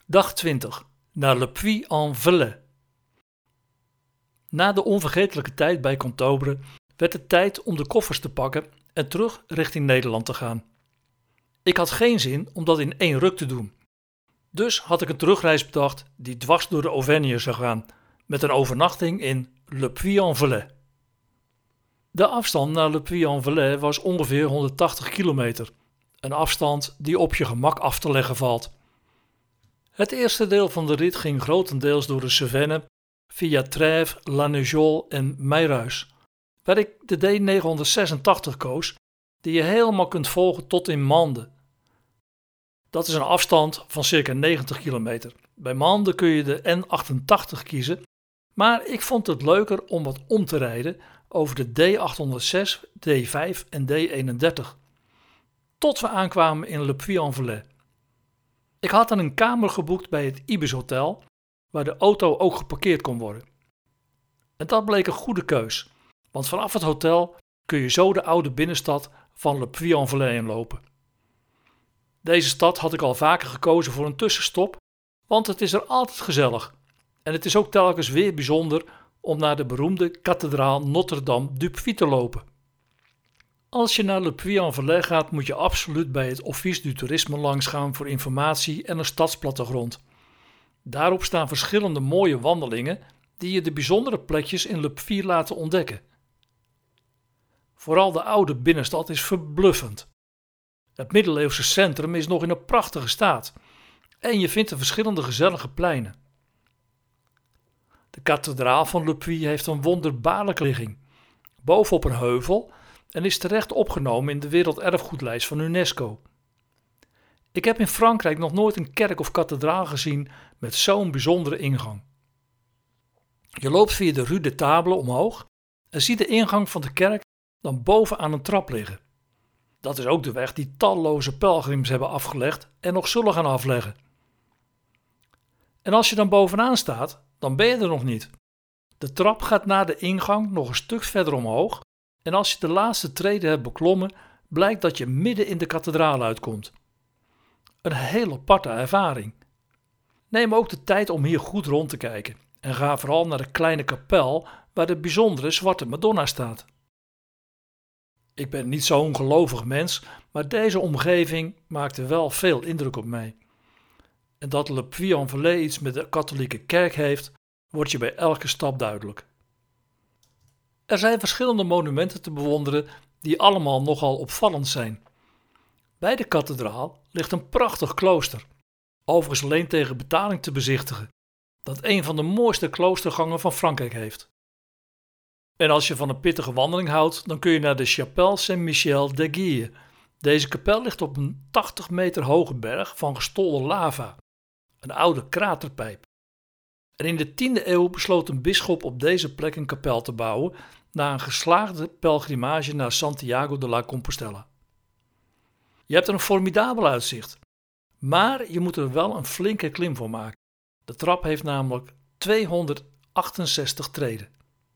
Dag 20. Naar Le Puy-en-Velay. Na de onvergetelijke tijd bij Contobre werd het tijd om de koffers te pakken en terug richting Nederland te gaan. Ik had geen zin om dat in één ruk te doen. Dus had ik een terugreis bedacht die dwars door de Auvergne zou gaan, met een overnachting in Le Puy-en-Velay. De afstand naar Le Puy-en-Velay was ongeveer 180 kilometer, een afstand die op je gemak af te leggen valt. Het eerste deel van de rit ging grotendeels door de Cevennes, via Trèves, La Neujole en Meyruis, waar ik de D986 koos, die je helemaal kunt volgen tot in Mende. Dat is een afstand van circa 90 kilometer. Bij Mende kun je de N88 kiezen, maar ik vond het leuker om wat om te rijden over de D806, D5 en D31, tot we aankwamen in Le Puy-en-Velay. Ik had dan een kamer geboekt bij het Ibis Hotel, waar de auto ook geparkeerd kon worden. En dat bleek een goede keus, want vanaf het hotel kun je zo de oude binnenstad van Le Puy-en-Velay inlopen. Deze stad had ik al vaker gekozen voor een tussenstop, want het is er altijd gezellig. En het is ook telkens weer bijzonder om naar de beroemde kathedraal Notre-Dame du Puy te lopen. Als je naar Le Puy-en-Velay gaat, moet je absoluut bij het Office du Tourisme langsgaan voor informatie en een stadsplattegrond. Daarop staan verschillende mooie wandelingen die je de bijzondere plekjes in Le Puy laten ontdekken. Vooral de oude binnenstad is verbluffend. Het middeleeuwse centrum is nog in een prachtige staat en je vindt er verschillende gezellige pleinen. De kathedraal van Le Puy heeft een wonderbaarlijke ligging, bovenop een heuvel, en is terecht opgenomen in de werelderfgoedlijst van UNESCO. Ik heb in Frankrijk nog nooit een kerk of kathedraal gezien met zo'n bijzondere ingang. Je loopt via de Rue des Tables omhoog en ziet de ingang van de kerk dan bovenaan een trap liggen. Dat is ook de weg die talloze pelgrims hebben afgelegd en nog zullen gaan afleggen. En als je dan bovenaan staat, dan ben je er nog niet. De trap gaat na de ingang nog een stuk verder omhoog en als je de laatste treden hebt beklommen, blijkt dat je midden in de kathedraal uitkomt. Een hele aparte ervaring. Neem ook de tijd om hier goed rond te kijken en ga vooral naar de kleine kapel waar de bijzondere zwarte Madonna staat. Ik ben niet zo'n gelovig mens, maar deze omgeving maakte wel veel indruk op mij. En dat Le Puy-en-Velay iets met de katholieke kerk heeft, wordt je bij elke stap duidelijk. Er zijn verschillende monumenten te bewonderen die allemaal nogal opvallend zijn. Bij de kathedraal ligt een prachtig klooster, overigens alleen tegen betaling te bezichtigen, dat een van de mooiste kloostergangen van Frankrijk heeft. En als je van een pittige wandeling houdt, dan kun je naar de Chapelle Saint-Michel d'Aiguille. Deze kapel ligt op een 80 meter hoge berg van gestolde lava, een oude kraterpijp. En in de 10e eeuw besloot een bisschop op deze plek een kapel te bouwen na een geslaagde pelgrimage naar Santiago de la Compostela. Je hebt er een formidabel uitzicht, maar je moet er wel een flinke klim voor maken. De trap heeft namelijk 268 treden.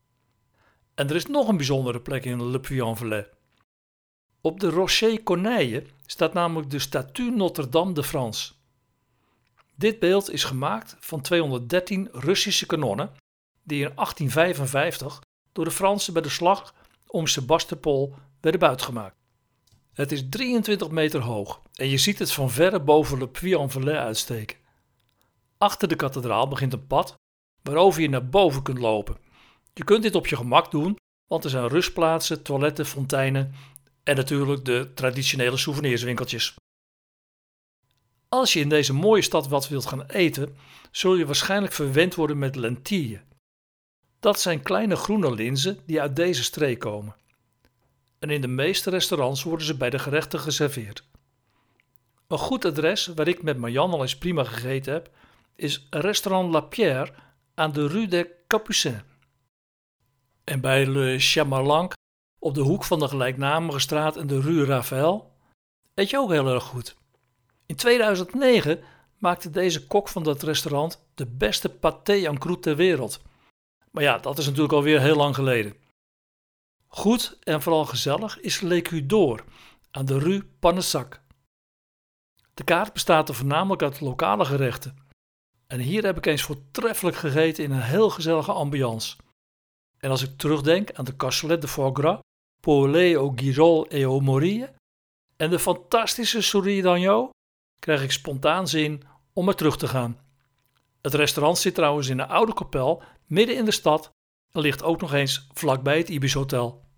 En er is nog een bijzondere plek in Le Puy-en-Velay. Op de Rocher Corneille staat namelijk de Statue Notre-Dame de France. Dit beeld is gemaakt van 213 Russische kanonnen die in 1855 door de Fransen bij de slag om Sébastopol werden buitgemaakt. Het is 23 meter hoog en je ziet het van verre boven Le Puy-en-Velay uitsteken. Achter de kathedraal begint een pad waarover je naar boven kunt lopen. Je kunt dit op je gemak doen, want er zijn rustplaatsen, toiletten, fonteinen en natuurlijk de traditionele souvenirswinkeltjes. Als je in deze mooie stad wat wilt gaan eten, zul je waarschijnlijk verwend worden met lentilles. Dat zijn kleine groene linzen die uit deze streek komen. En in de meeste restaurants worden ze bij de gerechten geserveerd. Een goed adres waar ik met Marjan al eens prima gegeten heb, is restaurant La Pierre aan de Rue des Capucins. En bij Le Chamalanc, op de hoek van de gelijknamige straat en de Rue Raphael, eet je ook heel erg goed. In 2009 maakte deze kok van dat restaurant de beste pâté en croûte ter wereld. Maar ja, dat is natuurlijk alweer heel lang geleden. Goed en vooral gezellig is L'Écu d'Or aan de Rue Pannesac. De kaart bestaat er voornamelijk uit lokale gerechten. En hier heb ik eens voortreffelijk gegeten in een heel gezellige ambiance. En als ik terugdenk aan de cassolette de foie gras, poulet au girolles et au morille en de fantastische souris d'agneau, krijg ik spontaan zin om er terug te gaan. Het restaurant zit trouwens in een oude kapel midden in de stad en ligt ook nog eens vlakbij het Ibis Hotel.